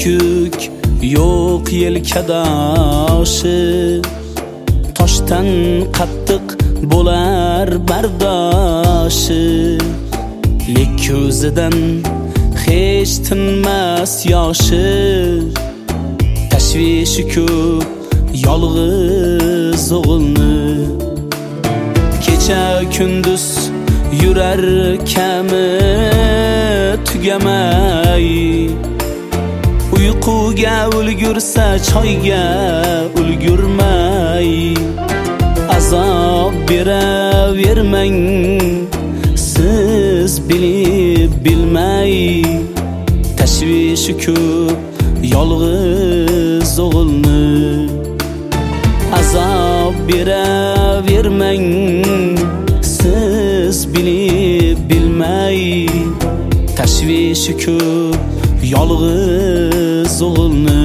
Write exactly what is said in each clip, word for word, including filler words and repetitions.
bükük yo'q yelkadoshi, toshdan qattiq bo'lar bardoshi. Lek ko'zidan hech tinmas yoshi, tashvishi ko'p yolg'iz o'g'ilni. Kecha kunduz yurar kami tugamay, uyquga ulgursa choyga ulgurmay. Azob beravermang siz bilib bilmay, tashvishi ko'p yolg'iz o'g'ilni. Azob beravermang siz bilib bilmay, tashvishi ko'p yolg'iz o'g'ilni.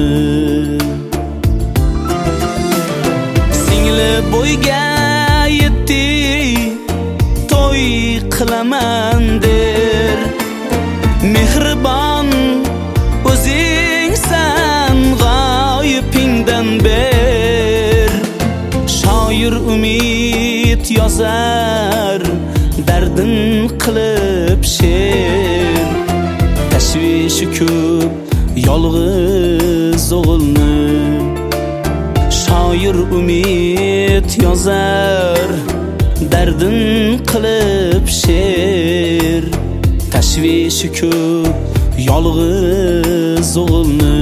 Singli bo'yga yetdi to'y qilaman der, mehribon o'zingsan g'oyibingdan ber. Shoir umid yozar dardin qilib she'r, tashvishi ko'p yolg'iz o'g'ilni. Shoir umid yozar dardin qilib she'r, tashvishi ko'p yolg'iz o'g'ilni.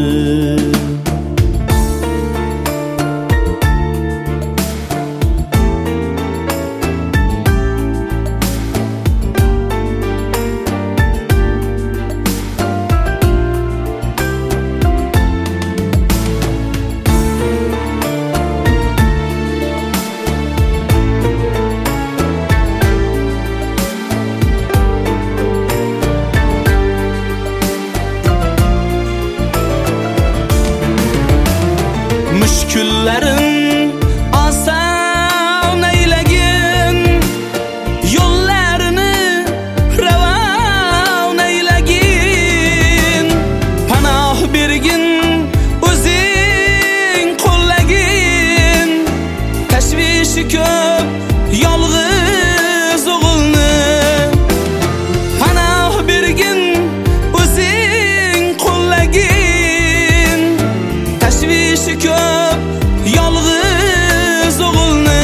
Mushkullarin oson aylagin, yo'llarini ravon aylagin. Panoh bergin o'zing qo'llagin, tashvishi ko'p yolg'iz o'g'ilni. Panoh bergin o'zing qo'llagin, tashvishi ko'p yolg'iz o'g'ilni.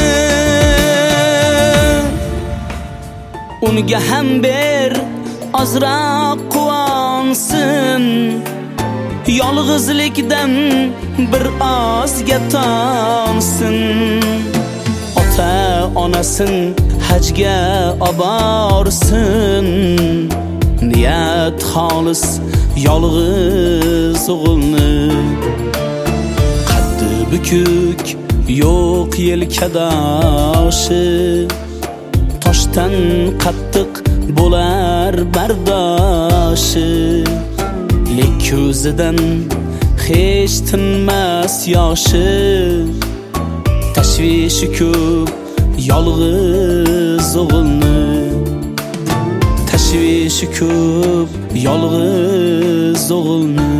Unga ham ber ozroq quvonsin, yolg'izlikdan bir ozga tonsin. Ota onasin hajga oborsin, niyat xolis yolg'iz o'g'ilni. Bükük yo'q yelkadoshi, toshdan qattiq bo'lar bardoshi. Lek ko'zidan hech tinmas yoshi, tashvishi ko'p yolg'iz o'g'ilni. Tashvishi ko'p yolg'iz o'g'ilni.